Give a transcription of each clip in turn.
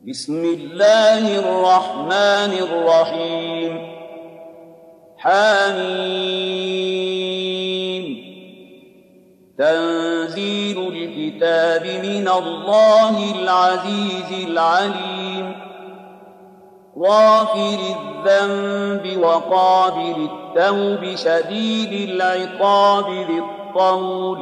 بسم الله الرحمن الرحيم حميم تنزيل الكتاب من الله العزيز العليم غافر الذنب وقابل التوب شديد العقاب ذي الطول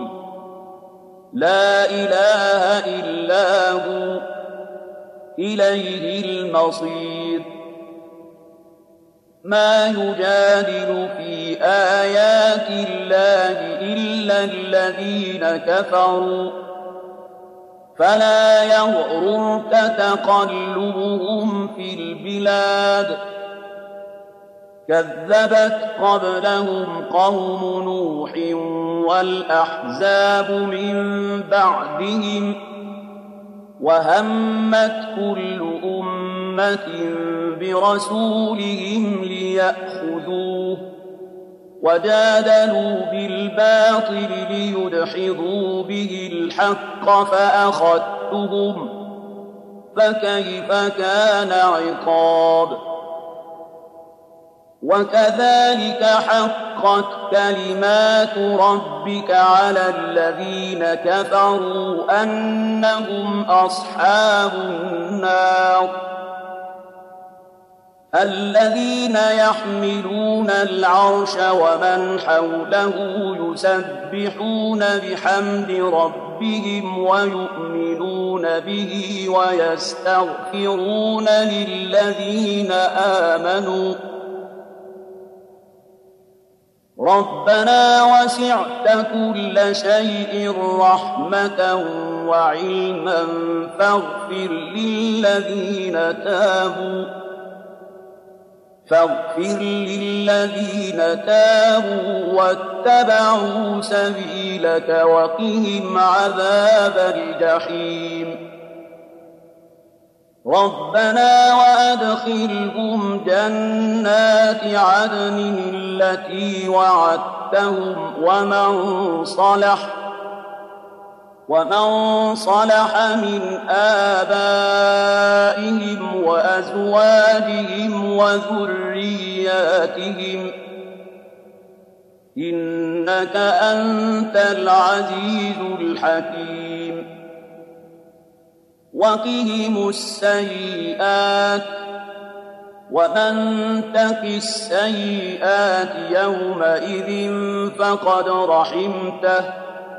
لا إله إلا هو إليه المصير ما يجادل في آيات الله إلا الذين كفروا فلا يغررك تقلبهم في البلاد كذبت قبلهم قوم نوح والأحزاب من بعدهم وهمت كل أمة برسولهم ليأخذوه وجادلوا بالباطل ليدحضوا به الحق فأخذتهم فكيف كان عقاب وكذلك حقت كلمات ربك على الذين كفروا أنهم أصحاب النار الذين يحملون العرش ومن حوله يسبحون بحمد ربهم ويؤمنون به ويستغفرون للذين آمنوا ربنا وسعت كل شيء رحمة وعلما فاغفر للذين تابوا واتبعوا سبيلك وقهم عذاب الجحيم ربنا وأدخلهم جنات عدن التي وعدتهم ومن صلح من آبائهم وأزواجهم وذرياتهم إنك أنت العزيز الحكيم وقهم السيئات ومن تق السيئات يومئذ فقد رحمته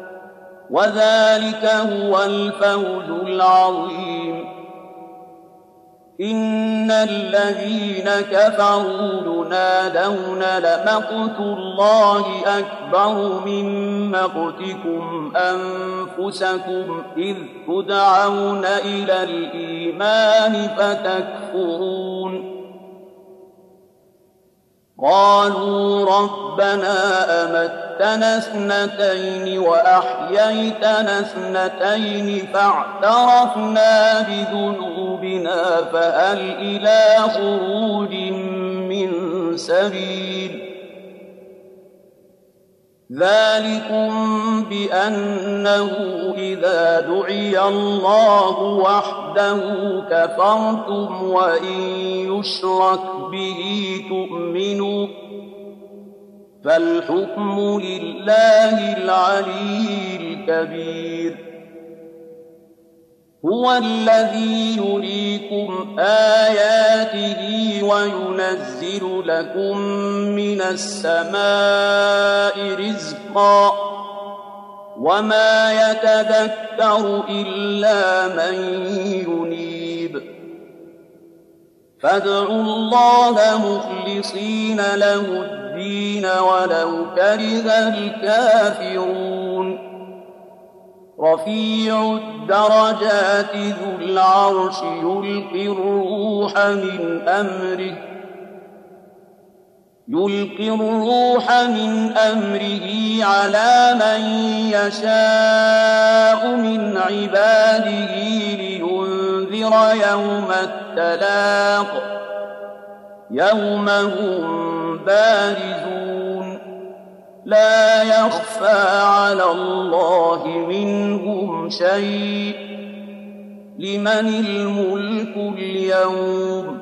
وذلك هو الفوز العظيم إن الذين كفروا ينادون لمقت الله أكبر من مقتكم أنفسكم إذ تدعون إلى الإيمان فتكفرون قالوا ربنا أمتنا اثنتين وأحييتنا اثنتين فاعترفنا بذنوبنا فهل إلى خروج من سبيل ذلكم بأنه إذا دعي الله وحده كفرتم وإن يشرك به تؤمنوا فالحكم لله العلي الكبير هو الذي يريكم آياته وينزل لكم من السماء رزقا وما يتذكر إلا من ينيب فادعوا الله مخلصين له الدين ولو كره الكافرون رفيع الدرجات ذو العرش يلقي الروح من أمره على من يشاء من عباده لينذر يوم التلاق يوم هم بارزون لا يخفى على الله منهم شيء لمن الملك اليوم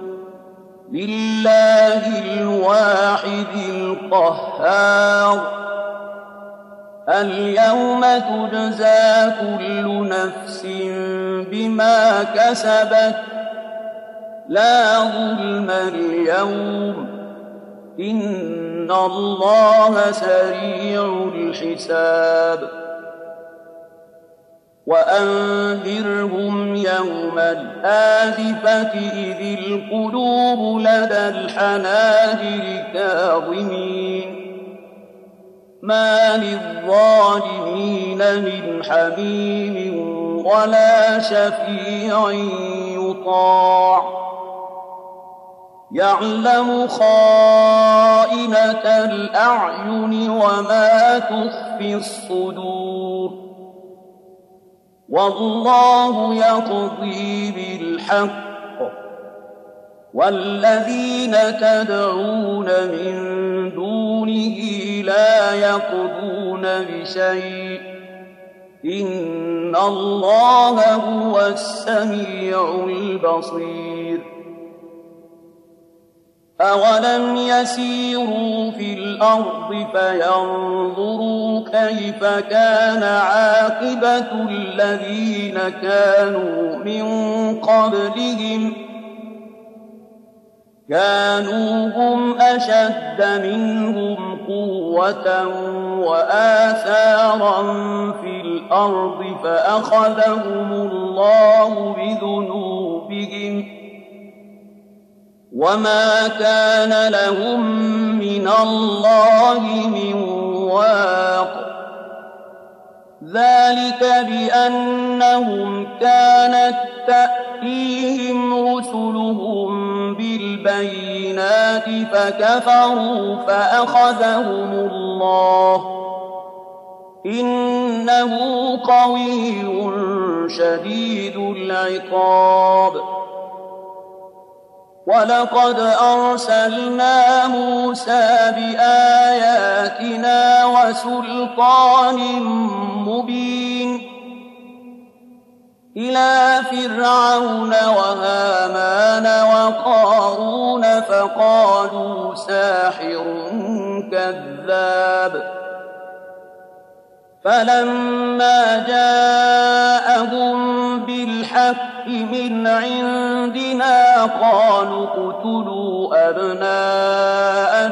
لله الواحد القهار اليوم تجزى كل نفس بما كسبت لا ظلم اليوم إن الله سريع الحساب وأنذرهم يوم الآزفة إذ القلوب لدى الحناجر كاظمين ما للظالمين من حميم ولا شفيع يطاع يعلم خائنة الأعين وما تخفي الصدور والله يقضي بالحق والذين تدعون من دونه لا يقضون بشيء إن الله هو السميع البصير أولم يسيروا في الأرض فينظروا كيف كان عاقبة الذين كانوا من قبلهم كانوا هم أشد منهم قوة وآثارا في الأرض فأخذهم الله بذنوبهم وما كان لهم من الله من واق ذلك بأنهم كانت تأتيهم رسلهم بالبينات فكفروا فأخذهم الله إنه قوي شديد العقاب ولقد أرسلنا موسى بآياتنا وسلطان مبين إلى فرعون وهامان وقارون فقالوا ساحر كذاب فلما جاءهم بالحق من عندنا قالوا اقتلوا أبناء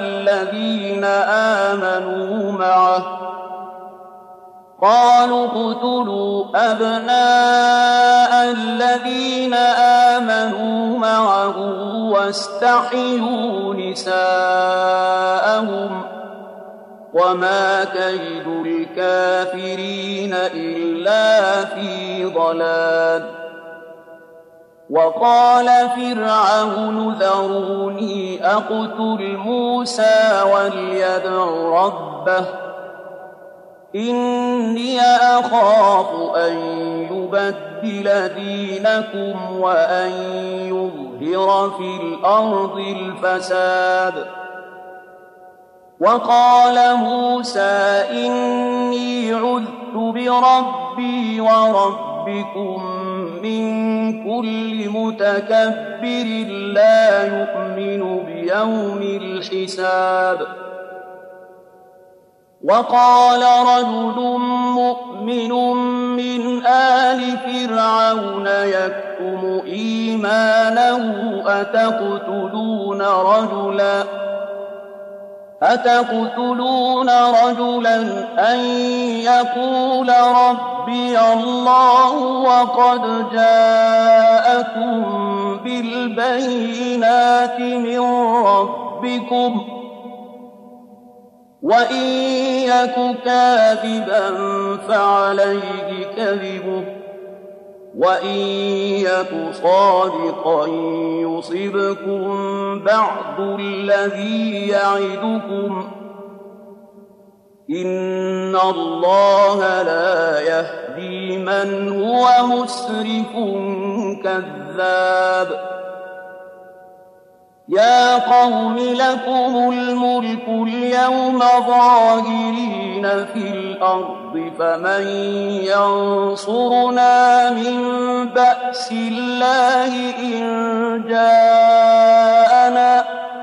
الذين آمنوا معه واستحيوا نساءهم وما كيد الكافرين إلا في ضلال وقال فرعون ذروني أقتل موسى وليدع ربه إني أخاف أن يبدل دينكم وأن يظهر في الأرض الفساد وقال موسى إني عذت بربي وربكم من كل متكبر لا يؤمن بيوم الحساب وقال رجل مؤمن من آل فرعون يكتم إيمانه أتقتلون رجلا أن يقول ربي الله وقد جاءكم بالبينات من ربكم وإن يك كاذبا فعليه كذبه وإن يك صادقا يصبكم بعض الذي يعدكم إن الله لا يهدي من هو مسرف كذاب يا قوم لكم الملك اليوم ظاهرين في الأرض فمن ينصرنا من بأس الله إن جاءنا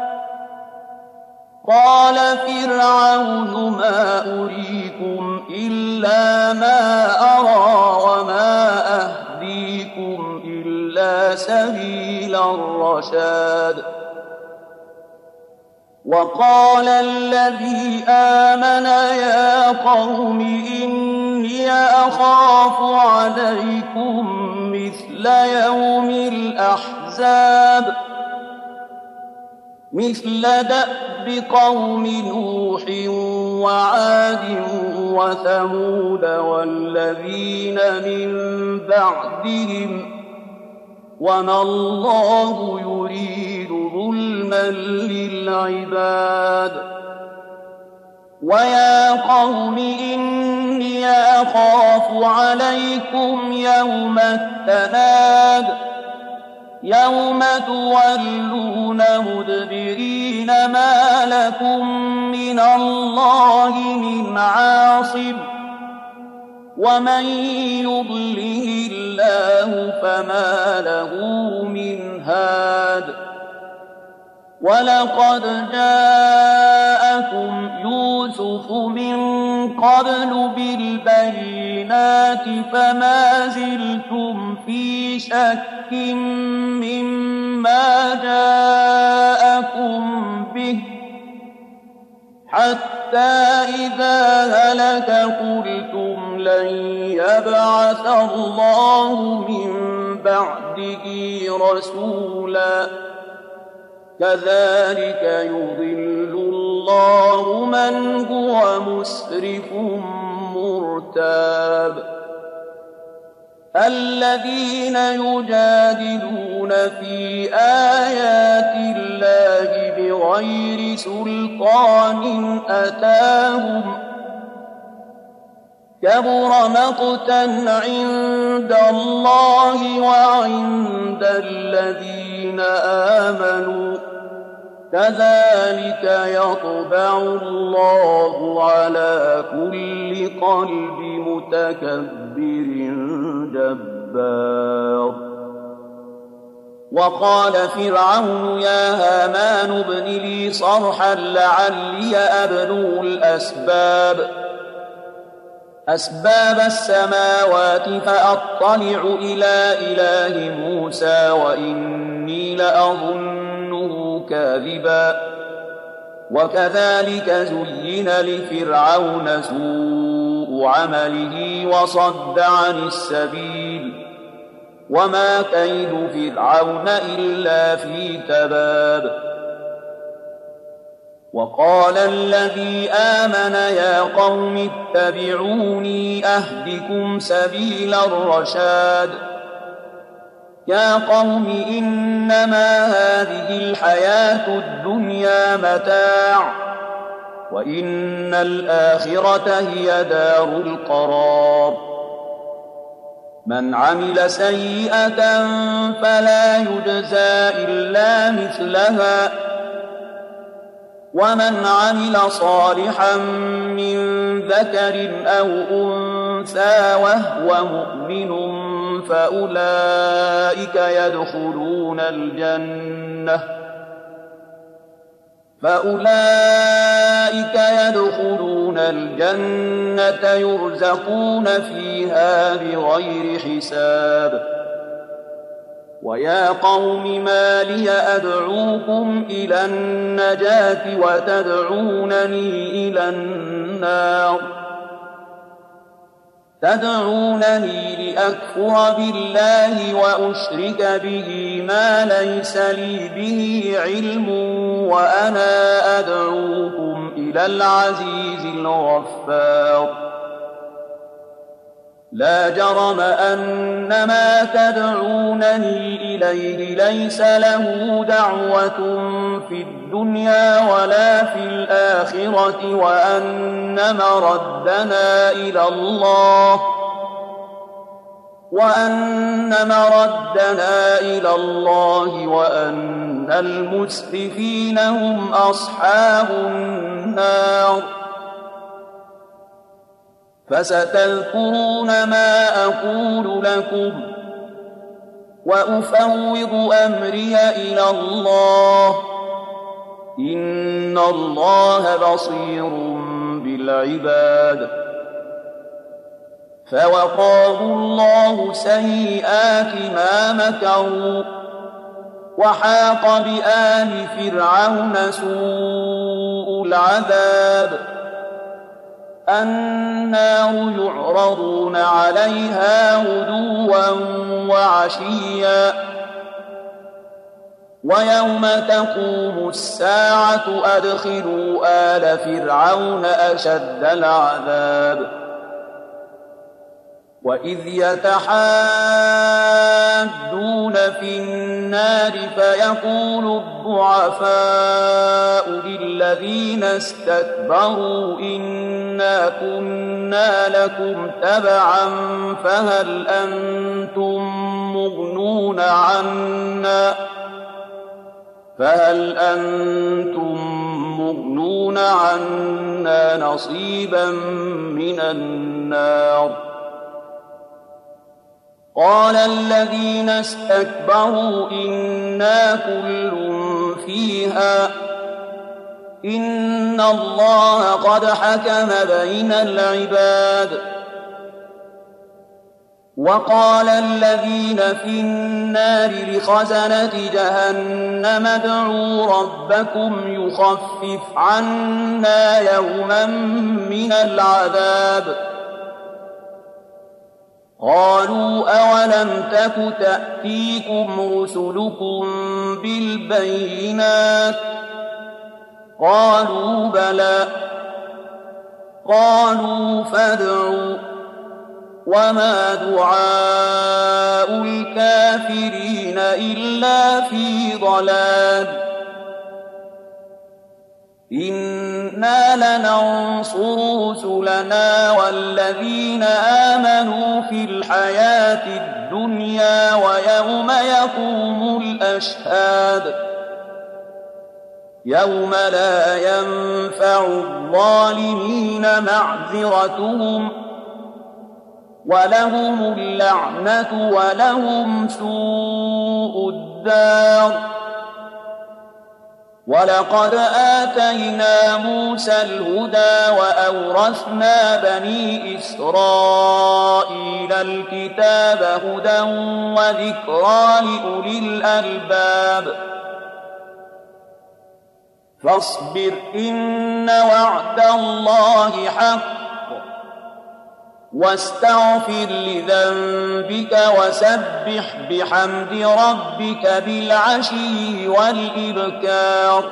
قال فرعون ما أريكم إلا ما أرى وما أهديكم إلا سبيل الرشاد وقال الذي آمن يا قوم إني أخاف عليكم مثل يوم الأحزاب مثل دأب قوم نوح وعاد وثمود والذين من بعدهم وما الله يريد ظلما للعباد ويا قوم إني أخاف عليكم يوم التناد يوم تولون مدبرين ما لكم من الله من عاصم ومن يضلل الله فما له من هاد ولقد جاءكم يوسف من قبل بالبينات فما زلتم في شك مما جاءكم به حتى إذا هلك قلتم لن يبعث الله من بعده رسولا كذلك يضل الله من هو مسرف مرتاب الذين يجادلون في آيات الله بغير سلطان أتاهم كبر مقتا عند الله وعند الذين آمنوا كذلك يطبع الله على كل قلب متكبر جبار وقال فرعون يا هامان ابن لي صرحا لعلي أبلغ أسباب السماوات فأطلع إلى إله موسى وإني لأظنه كاذبا وكذلك زين لفرعون سوء عمله وصد عن السبيل وما كيد فرعون إلا في تباب وقال الذي آمن يا قوم اتبعوني أهدكم سبيل الرشاد يا قوم إنما هذه الحياة الدنيا متاع وإن الآخرة هي دار القرار من عمل سيئة فلا يجزى إلا مثلها ومن عمل صالحا من ذكر أو أنثى وهو مؤمن فأولئك يدخلون الجنة يرزقون فيها بغير حساب ويا قوم ما لي أدعوكم إلى النجاة وتدعونني إلى النار تدعونني لأكفر بالله وأشرك به ما ليس لي به علم وأنا أدعوكم إلى العزيز الغفار لا جرم أن ما تدعونني إليه ليس له دعوة في الدنيا ولا في الآخرة وأن مردنا إلى الله وأن مردنا إلى الله وأن المسرفين هم أصحاب النار فستذكرون ما أقول لكم وأفوض أمري إلى الله إن الله بصير بالعباد فوقاه الله سيئات ما مكروا وحاق بآل فرعون سوء العذاب النار يعرضون عليها غدوا وعشيا ويوم تقوم الساعة أدخلوا آل فرعون أشد العذاب وإذ يتحاجون في النار فيقول الضعفاء للذين استكبروا إنا كنا لكم تبعا فهل أنتم مغنون عنا نصيبا من النار قال الذين استكبروا إنا كل فيها إن الله قد حكم بين العباد وقال الذين في النار لخزنة جهنم ادعوا ربكم يخفف عنا يوما من العذاب قالوا أولم تك تأتيكم رسلكم بالبينات قالوا بلى قالوا فادعوا وما دعاء الكافرين إلا في ضلال إنا لننصر رسلنا والذين آمنوا في الحياة الدنيا ويوم يقوم الأشهاد يوم لا ينفع الظالمين معذرتهم ولهم اللعنة ولهم سوء الدار ولقد آتينا موسى الهدى وأورثنا بني إسرائيل الكتاب هدى وذكرى لأولي الألباب فاصبر إن وعد الله حق واستغفر لذنبك وسبح بحمد ربك بالعشي والإبكار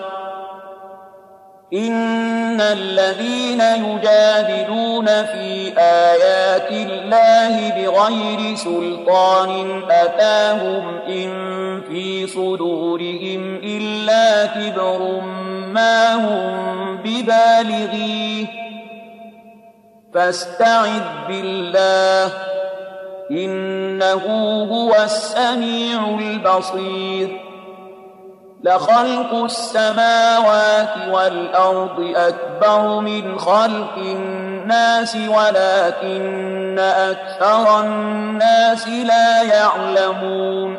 إن الذين يجادلون في آيات الله بغير سلطان أتاهم إن في صدورهم إلا كبر ما هم ببالغيه فاستعذ بالله إنه هو السميع البصير لخلق السماوات والأرض أكبر من خلق الناس ولكن أكثر الناس لا يعلمون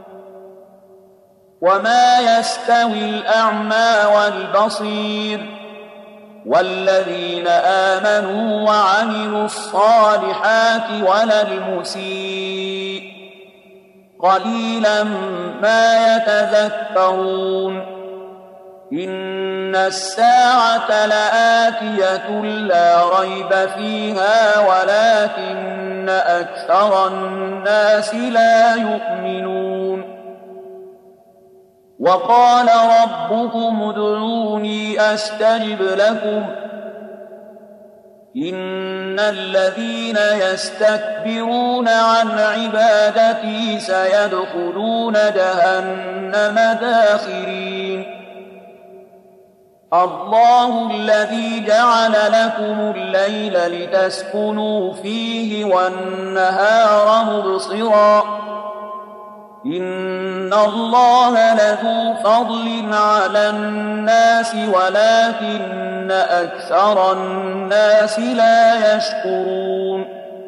وما يستوي الأعمى والبصير والذين آمنوا وعملوا الصالحات ولا المسيء قليلا ما يتذكرون إن الساعة لآتية لا ريب فيها ولكن أكثر الناس لا يؤمنون وقال ربكم ادعوني أستجب لكم إن الذين يستكبرون عن عبادتي سيدخلون جهنم داخرين الله الذي جعل لكم الليل لتسكنوا فيه والنهار مبصرا إن الله لذو فضل على الناس ولكن أكثر الناس لا يشكرون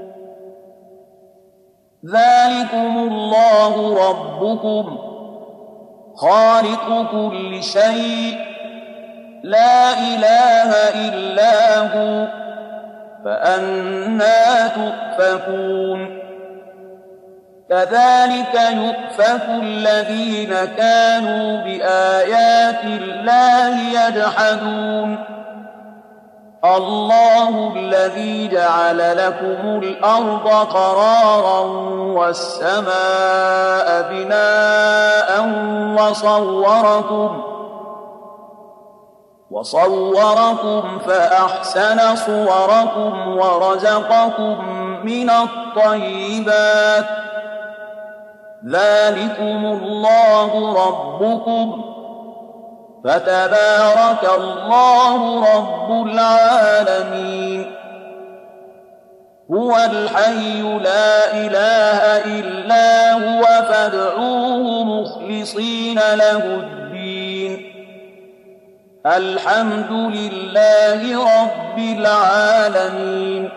ذلكم الله ربكم خالق كل شيء لا إله إلا هو فأنى تؤفكون كذلك يؤفك الذين كانوا بآيات الله يجحدون الله الذي جعل لكم الأرض قرارا والسماء بناء وصوركم فأحسن صوركم ورزقكم من الطيبات ذلكم الله ربكم فتبارك الله رب العالمين هو الحي لا إله إلا هو فادعوه مخلصين له الدين الحمد لله رب العالمين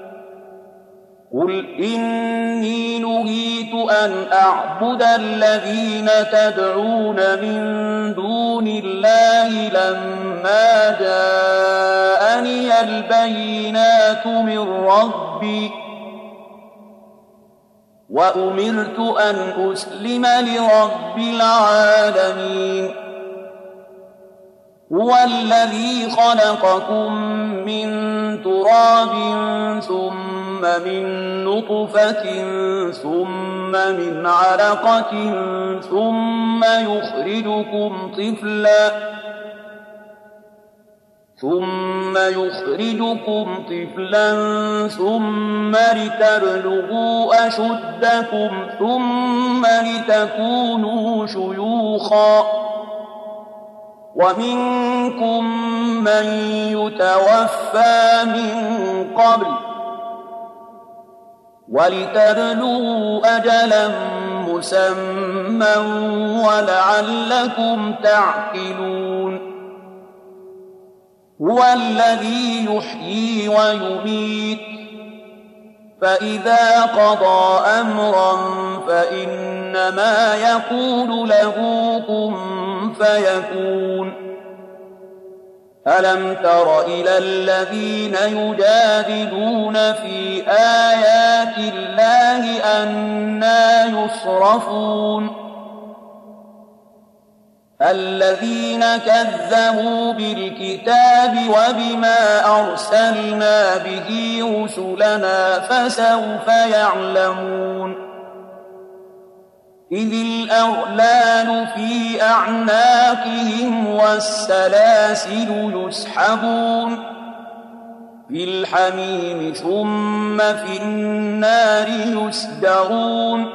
قل إني نهيت أن أعبد الذين تدعون من دون الله لما جاءني البينات من ربي وأمرت أن أسلم لرب العالمين هو الذي خلقكم من تراب ثم من نطفة ثم من علقة ثم يخرجكم طفلا ثم لتبلغوا أشدكم ثم لتكونوا شيوخا ومنكم من يتوفى من قبل ولتبلغوا أجلا مسمى ولعلكم تعقلون هو الذي يحيي ويميت فإذا قضى أمرا فإنما يقول له كن فيكون ألم تر إلى الذين يجادلون في آيات الله أنى يصرفون الذين كذبوا بالكتاب وبما أرسلنا به رسلنا فسوف يعلمون إذ الأغلال في أعناقهم والسلاسل يسحبون في الحميم ثم في النار يسدرون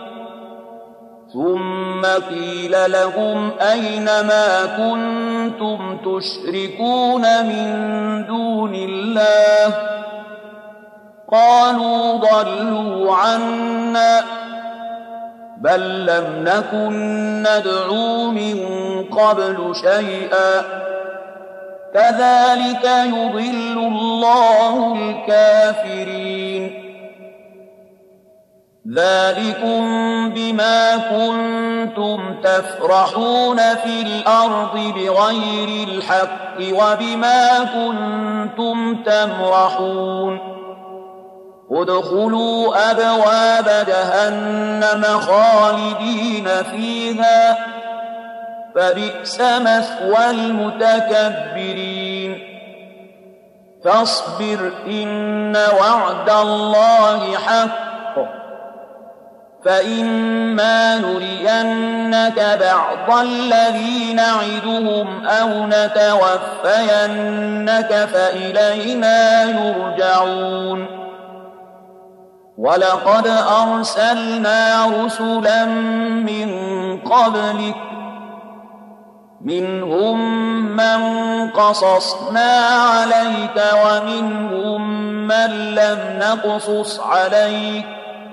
ثم قيل لهم أين ما كنتم تشركون من دون الله قالوا ضلوا عنا بل لم نكن ندعو من قبل شيئا كذلك يضل الله الكافرين ذلكم بما كنتم تفرحون في الأرض بغير الحق وبما كنتم تمرحون ادخلوا أبواب جهنم خالدين فيها فبئس مثوى المتكبرين فاصبر إن وعد الله حق فإما نرينك بعض الذي نعدهم أو نتوفينك فإلينا يرجعون ولقد أرسلنا رسلا من قبلك منهم من قصصنا عليك ومنهم من لم نقصص عليك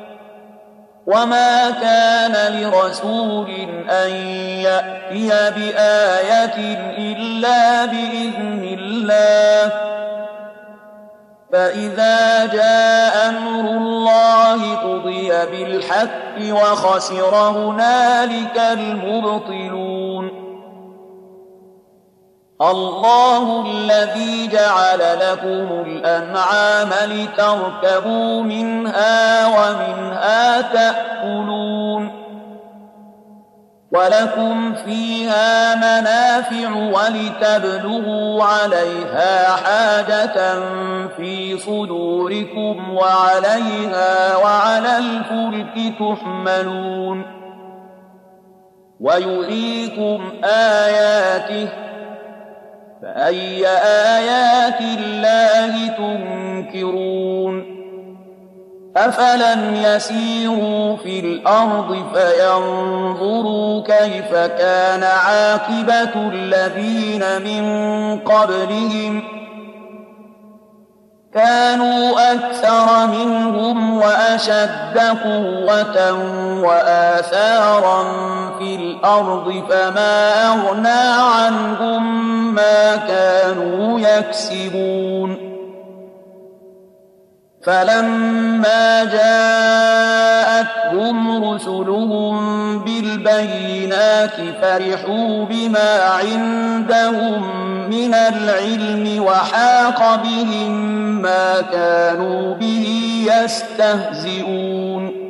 وما كان لرسول أن يأتي بآية إلا بإذن الله فإذا جاء أمر الله قضي بالحق وخسر هنالك المبطلون الله الذي جعل لكم الأنعام لتركبوا منها ومنها تأكلون ولكم فيها منافع ولتبلغوا عليها حاجة في صدوركم وعليها وعلى الفلك تحملون ويريكم آياته فأي آيات الله تنكرون أفلم يسيروا في الأرض فينظروا كيف كان عاقبة الذين من قبلهم كانوا أكثر منهم وأشد قوة وآثارا في الأرض فما أغنى عنهم ما كانوا يكسبون فلما جاءتهم رسلهم بالبينات فرحوا بما عندهم من العلم وحاق بهم ما كانوا به يستهزئون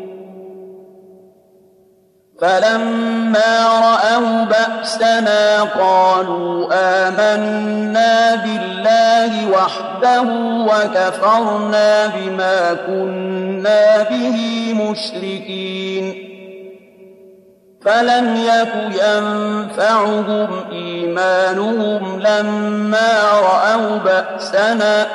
فلما رأوا بأسنا قالوا آمنا بالله وحده وكفرنا بما كنا به مشركين فلم يك ينفعهم إيمانهم لما رأوا بأسنا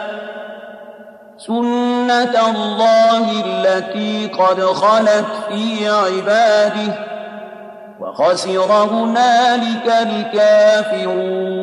سنة الله التي قد خلت في عباده وخسر هنالك الكافرون